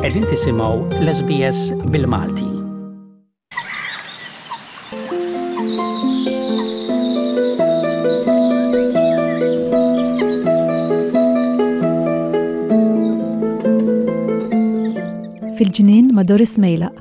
Qegħdin tisimgħu l-SBS bil-Malti. fil-ġnien ma' Doris Mejlaq.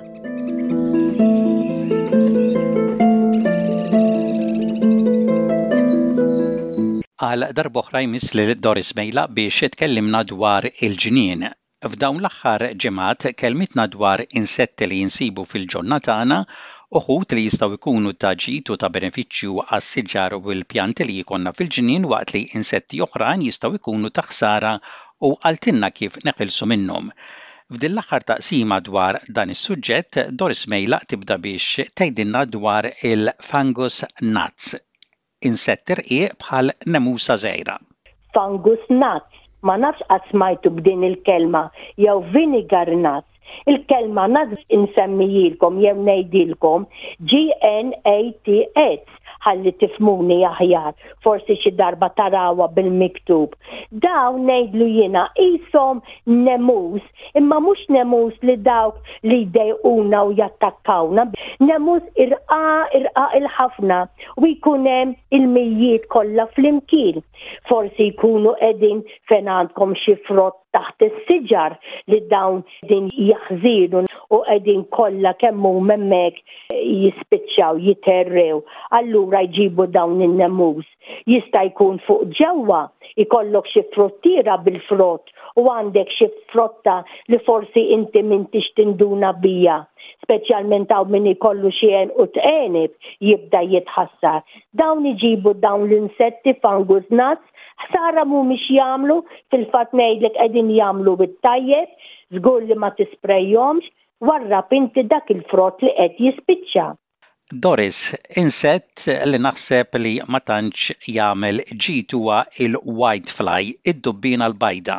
Għal darba oħra jmiss lil Doris Mejlaq biex tkellimna dwar il-ġnien. F'dawn l-aħħar ġimgħat kelmitna dwar insetti li jinsibu fil-ġonna tagħna, uħud li jistgħu jkunu ta' ġid u ta' benefiċċju għas-siġar u l-pjanti li jkollna fil-ġnien waqt li insetti oħrajn jistgħu jkunu ta' ħsara u għaltinna kif neħilsu minnhom. F'din l-aħħar taqsima dwar dan is-suġġett, Doris Mejlaq tibda biex tgħidilna dwar il-fungus gnats. Insett irqiq bħal nemusa żgħira. Fungus gnats, ma nafx qatt smajtu b'din il-kelma, jew vinegar gnats. Il-kelma gnats insemmijilkom jew ngħidilkom GNATS ħalli tifmuni aħjar, forsi xi darba tarawha bil-miktub. Dawn ngħidlu jiena qishom nemus, imma mhux nemus li dawk li jdejquna u jattakkawna. Nemus irqa il-ħafna u jkun hemm il-mijiet kollha flimkien. Forsi jkunu qegħdin fejn għandkom xi frott taħt is-siġar li dawn din jaħżinu u qegħdin kollha kemm huma hemmhekk jispiċċaw jiterrew. Allura jġibu dawn in-nemus. Jista' jkun fuq ġewwa ikollok xi frottiera bil-frott u għandek xi frotta li forsi inti m'intix tinduna bija. Speċjalment hawn min ikollu xi u tqenib jibda jitħassar. Dawn iġibu dawn l-insetti fungus gnats. Ħsara mhumiex jagħmlu, fil-fatt ngħidlek qegħdin jagħmlu bit-tajjeb, żgur li ma tisprejhomx, warrab inti dak il-frott li qed jispiċċa. Doris, insett li naħseb li ma tantx jagħmel ġid huwa il-whitefly, id-dubbina l-bajda.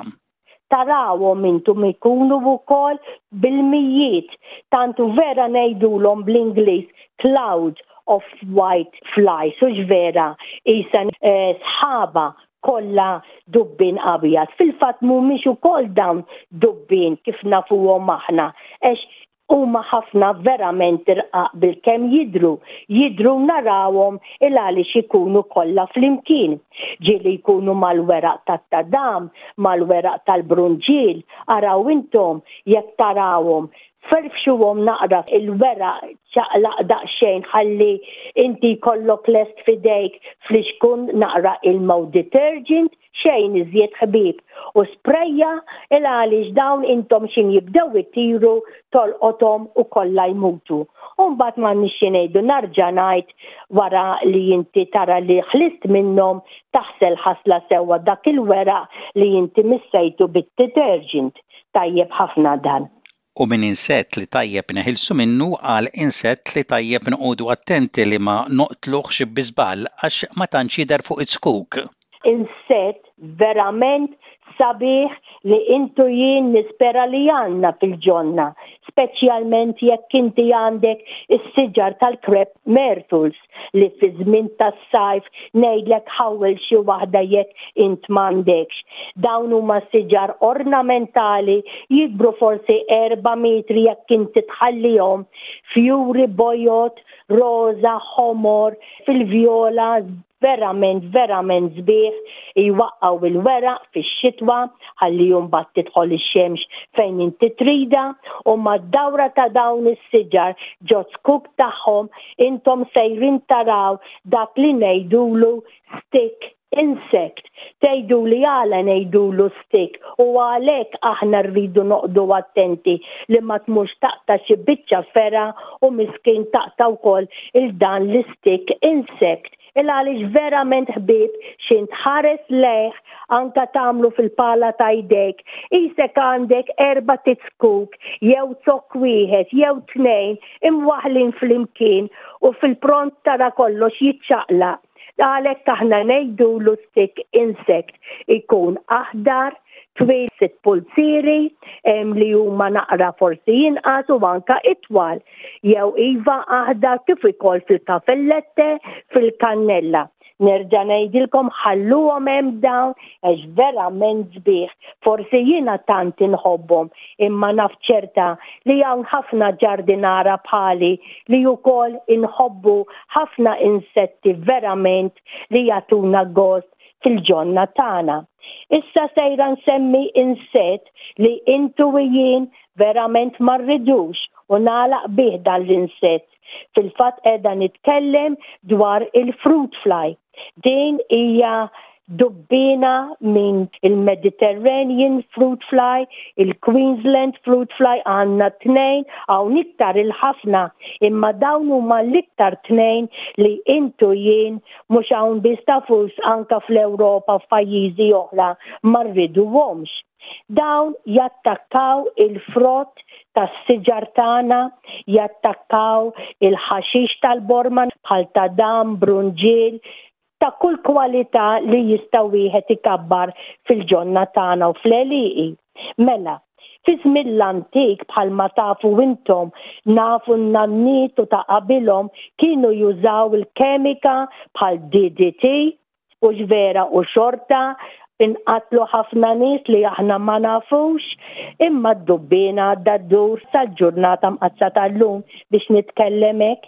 Tarawhom intom ikunu wkoll bil-mijiet, tantu vera ngħidulhom bl-Ingliż cloud of white flies, u vera isa sħaba kollha dubbin abjad. Fil-fatt mhumiex ukoll dawn dubbin kif nafuhom aħna, għax huma ħafna verament irqaq bil-kemm jidhru narawhom il għaliex ikunu kollha flimkien. Ġieli jkunu mal-weraq tat-tadam, mal-weraq tal-brunġiel, araw intom jekk tarawhom. Ferfxuhom naqra il-weraq ċaqlaq daqsxejn ħalli inti jkollok lest fidejk fl-ixkun naqra il-mouth detergent xejn iżjed ħbieb u sprejja il għaliex dawn intom xin jibdew ittiru tolqothom u kollha jmutu. U mbagħad m'għandniex xi ngħidu narġa' ngħid wara li inti tara li ħlist minnhom taħsel ħasla sewwa dak il-weraq li inti missejtu bit-detergent. Tajjeb ħafna dan. U minn insett li tajjeb neħilsu minnu għal insett li tajjeb nqogħdu attenti li ma noqtluhx biżball għax ma tantx jidher fuq iskuk. Insett verament sabiħ li intu jien nispera li għandna fil-ġonna, speċjalment jekk inti għandek is-siġar tal-crep myrtles li fi żmien tas-sajf ngħidlek ħawel xi waħda jekk int m'għandekx. Dawn huma siġar ornamentali jikbru forsi 4 metri jekk inti tħallihom fjuri bojot, roża, ħomor, fil-vjola verament sbieħ jwaqqaw il-weraq fix-xitwa ħalli mbagħad tidħol ix-xemx fejn inti trida u mad-dawra ta' dawn is-siġar ġo skuk tagħhom intom sejrin taraw dak li ngħidulu stick insect. Tgħidu li għala ngħidulu stick u għalhekk aħna rridu noqdu attenti li ma tmux taqta' xi biċċa fera u miskin taqta' wkoll il-dan l-stick insect. Il-għalix verament ħbib xin tħares leħ anka tamlu fil-pala ta' jdek. Isek għandek 4 titskuk, jew zok wieħed, jew 2 imwaħlin fl-imkien u fil-pront tara kollox jitċaqla. Għalek aħna ngħidulu stick insect ikun aħdar, twil 6 pulsieri li huma naqra forsi jinqas u anka itwal. Jew iva aħdar kif ikoll fil-kafellette, fil-kannella. nerġa' ngħidilkom ħalluhom hemm dawn għax verament sbieħ. Forsi jiena tant inħobbhom imma naf ċerta li hawn ħafna ġardinara bħali li wkoll inħobbu ħafna insetti verament li jagħtuna gost fil-ġonna tagħna. Issa sejra nsemmi insett li intu u jien verament ma rridux u nagħlaq bih dan l-insett. Fil-fatt qiegħda nitkellem dwar il-fruit fly. Din hija dubbina minn il-Mediterranean fruit fly, il-Queensland fruit fly għandna 2 hawn iktar il-ħafna imma dawn huma l-iktar 2 li intu jien mhux hawn biss tafux anke fl-Ewropa f'pajjiżi oħra ma rriduhomx. Dawn jattakkaw il-frott tas-siġar tagħna, jattakkaw il-ħaxix tal-borman bħal ta' dam, brunġiel, ta' kull kwalità li jista' wieħed ikabbar fil-ġonna tagħna u fl-għelieqi. Mela, fi żmien l-antik bħalma tafu intom nafu n-nanniet u ta' qabilhom kienu jużaw il-kemika bħal DDT u ġvera u xorta inqatlu ħafna nies li aħna ma nafux imma d-dubbina d-dur sal-ġurnata mqazza tal-lum biex nitkellem hekk.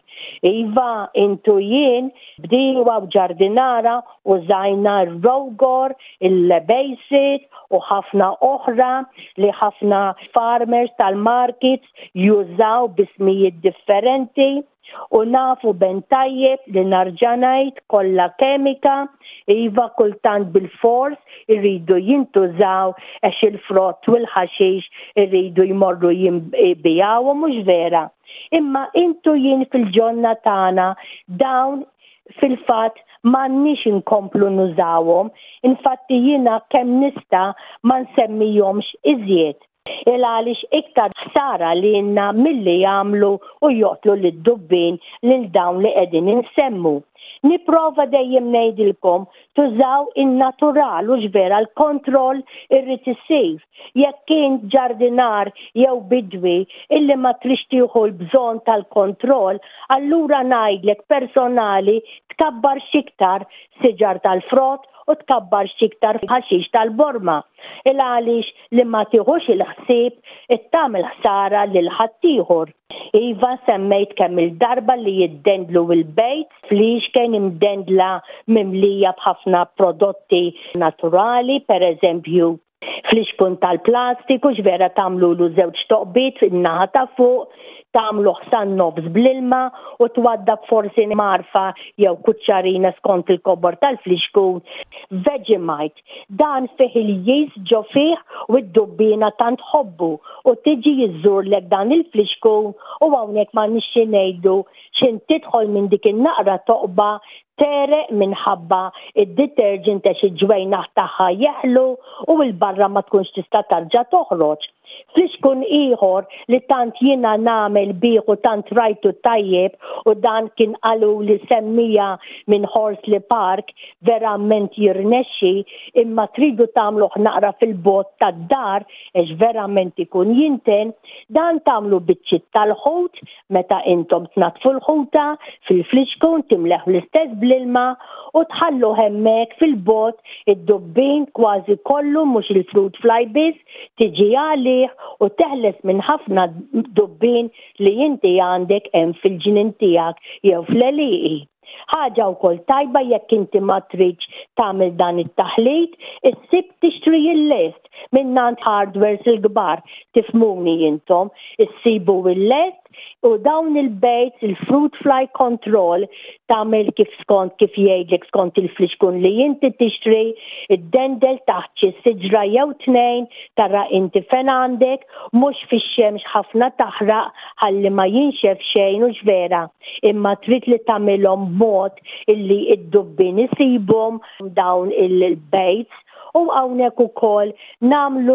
Iva intu jien bdiewa u ġardinara użajna r-rogor, il-lebejsit u ħafna oħra li ħafna farmers tal-markets jużaw bismijiet differenti u nafu ben tajjeb li narġa' ngħid kollha kemika iva kultant bil-fors irridu jintużaw għax il-frott u l-ħaxix irridu jmorru jimbijaw u mhux vera. Imma intu jien fil-ġonna tagħna dawn fil-fatt m'għandniex inkomplu nużawhom, infatti jiena kemm nista' ma nsemmihomx iżjed. Għaliex iktar ħsara li jenna milli jagħmlu u joqtlu lid-dubbin lil dawn li qegħdin insemmu. Nipprova dejjem ngħidilkom tużaw in-natural u ġvera l-kontroll irrid isir. Jekk kien ġardinar jew bidwi illi ma trix tieħu l-bżonn tal-kontroll, allura ngħidlek personali tkabbar xiktar siġar tal-frott u tkabbar xiktar ħaxix tal-borma. Għaliex li ma tieħux il-ħsieb tagħmel ħsara lil ħaddieħor. Iva semmejt kemm il-darba li jiddendlu il-bejt, flix kien imdendla mimlija b'ħafna prodotti naturali, per eżempju fl-ixkun tal-plastiku ġvera tagħmlu żewġ toqbiet in-naħa ta' fuq, tagħmlu ħsan nofs bl-ilma u twaddab forsi marfa jew kuċċarina skont il-kobor tal-fliexkun. Vegemite, dan fih il-jis ġo fih u d-dubbina tant ħobbu u tiġi jiżżurlek dan il-fliexkun u hawnhekk ma nixxi ngħidu x'in tidħol minn dik in-naqra toqba tereq minħabba id-detergent għax il-ġwejnaħ tagħha jeħlu u l-barra ma tkunx tista' tarġa' toħroġ. Fliexkun ieħor li tant jiena nagħmel bih u tant rajtu tajjeb u dan kien qalu li semmija minn Horsley Park verament jirnexxi imma tridu tagħmluh naqra fil-bot tad-dar għax verament ikun jinten dan tagħmlu biċċiet tal-ħut meta intom tnatfu l-ħuta fil-fliexkun timleħ l-istess bl-ilma u tħallu hemmhekk fil-bot id-dubbin kważi kollu mhux il-fruit fly biss tiġi għalih u teħles minn ħafna dubbin li inti għandek hemm fil-ġnien tiegħek jew fl-għelieqi. Ħaġa wkoll tajba jekk inti ma tridx tagħmel dan it-taħlit, issib tixtri il-lest minnant hardwares il-kbar tifhmuni intom, issibu il-lest u dawn il-bejts il-fruit fly control tagħmel kif jgħidlek skont il-fliexkun li inti tixtri id-dendel taħt xi siġra jew 2 tara inti fejn għandek mhux fix-xemx ħafna taħraq ħalli ma jinxef xejn u ġvera imma trid li tagħmilhom b'mod illi id-dubbin isibhom dawn il-bejts u hawnhekk ukoll nagħmlu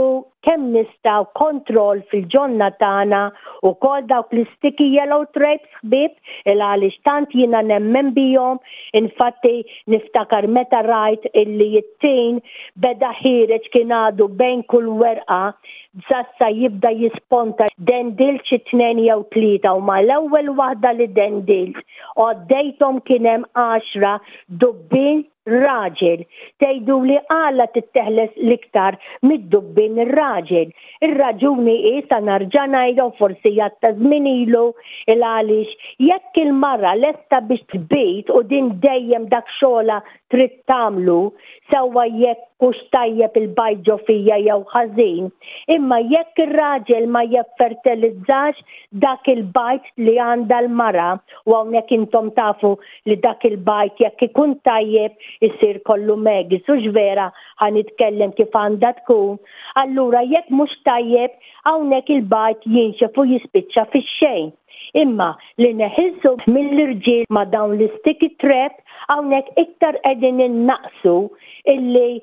kemm nistgħu kontroll fil-ġonna tagħna u kol dawk l-sticky yellow stripes ħbib għaliex tant jiena nemmen bihom. Infatti niftakar meta rajt illi it-tin beda ħireġ kien għadu bejn kull werqa sassa jibda jisponta dendilċ 2 jew 3 u ma l-ewwel waħda li dendilċ u għaddejthom kien hemm 10 dubbin raġel. Tgħidu li għala titteħles l-iktar mid-dubbin ir-raġel. Ir-raġuni sa narġa' ngħidha forsi jatta żmien ilu għaliex jekk il-mara lesta biex tbejt u din dejjem dak xogħla trid tagħmlu sewwa jekk hux tajjeb il-bajt ġo fija jew ħażin. Imma jekk ir-raġel ma jeffertilizzax dak il-bajt li għandha l-mara u hawnhekk intom tafu li dak il-bajt jekk ikun tajjeb isir kollu megis u ġvera ħanitkellem kif għandha tkun. Allura jekk mhux tajjeb hawnhekk il-bajt jinxef u jispiċċa fix-xejn. Imma li neħilsu mill-irġiel ma dawn l-sticky trap hawnhekk iktar qegħdin innaqsu illi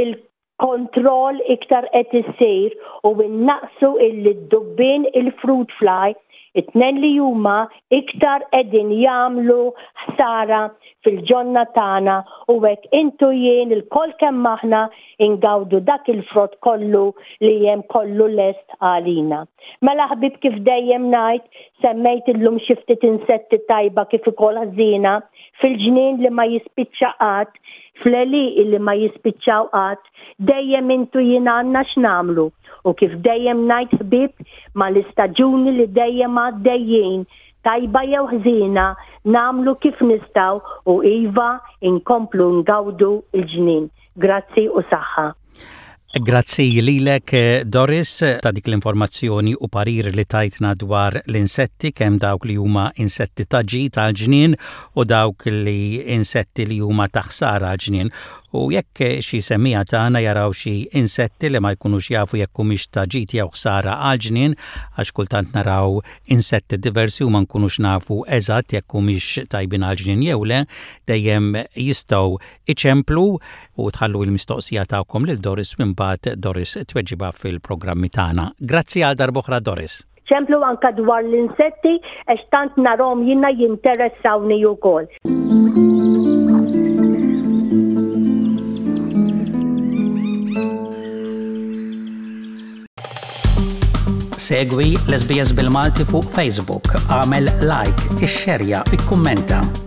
il-kontroll iktar qed isir u innaqsu illi d-dubbin il-fruit fly it-tnejn li huma iktar qegħdin jagħmlu ħsara fil-ġonna tagħna u hekk intu jien il-koll kemm aħna ingawdu dak il-frott kollu li hemm kollu lest għalina. Mela ħbib kif dejjem ngħid semmejt illum xi ftit insetti tajba kif ukoll ħażina fil-ġnien li ma jispiċċa qatt, fl-għeliq li ma jispiċċaw qatt, dejjem intu jien għandna x'namlu. U kif dejjem ngħid ħbib ma l-istaġuni li dejjem għaddejjin tajba jew ħżiena namlu kif nistgħu u iva inkomplu ngawdu il-ġnien. Grazzi u saħħa. Grazzi lilek Doris ta' dik l-informazzjoni u parir li tajtna dwar l-insetti kemm dawk li huma insetti ta' tal-ġnien u dawk li insetti li huma ta' ħsara għal-ġnien. U jekk xi semmija tagħna jaraw xi insetti li ma jkunux jafu jekk humiex ta' jew ħsara għal-ġnien għax kultant naraw insetti diversi u ma nkunux nafu eżatt jekk humiex tajbin għal-ġnien jew le, dejjem jistgħu iċemplu u tħallu l-mistoqsija tagħkom lil Doris minbagħad Doris tweġiba fil-programmi tagħna. Grazzi għal darb'oħra Doris. ċemplu anka dwar l-insetti għax tant narhom jiena jinteressawni wkoll. Segwi l-SBS bil-Malti fuq Facebook, għamel like, ixxerja, ikkummenta.